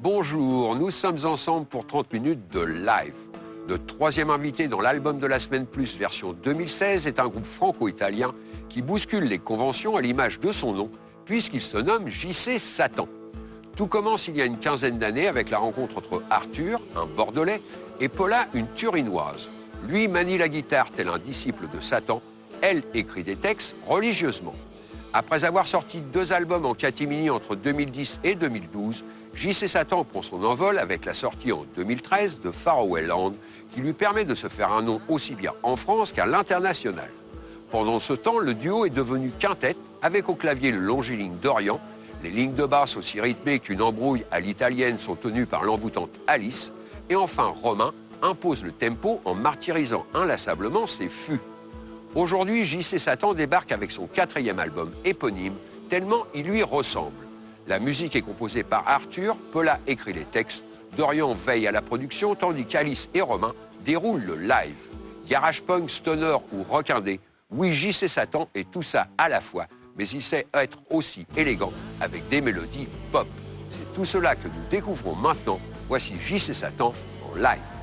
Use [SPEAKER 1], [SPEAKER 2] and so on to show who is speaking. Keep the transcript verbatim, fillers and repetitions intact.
[SPEAKER 1] bonjour, nous sommes ensemble pour trente minutes de live. Notre troisième invité dans l'album de la semaine plus version deux mille seize est un groupe franco-italien qui bouscule les conventions à l'image de son nom, puisqu'il se nomme J C Satan. Tout commence il y a une quinzaine d'années avec la rencontre entre Arthur, un Bordelais, et Paula, une Turinoise. Lui manie la guitare tel un disciple de Satan, elle écrit des textes religieusement. Après avoir sorti deux albums en catimini entre deux mille dix et deux mille douze, J C Satan prend son envol avec la sortie en deux mille treize de Faraway Land, qui lui permet de se faire un nom aussi bien en France qu'à l'international. Pendant ce temps, le duo est devenu quintette, avec au clavier le longiligne Dorian. Les lignes de basse aussi rythmées qu'une embrouille à l'italienne sont tenues par l'envoûtante Alice. Et enfin, Romain impose le tempo en martyrisant inlassablement ses fûts. Aujourd'hui, J C Satan débarque avec son quatrième album éponyme, tellement il lui ressemble. La musique est composée par Arthur, Paula écrit les textes, Dorian veille à la production, tandis qu'Alice et Romain déroulent le live. Garage punk, stoner ou rock indé, oui, J C Satan est tout ça à la fois, mais il sait être aussi élégant avec des mélodies pop. C'est tout cela que nous découvrons maintenant. Voici J C Satan en live.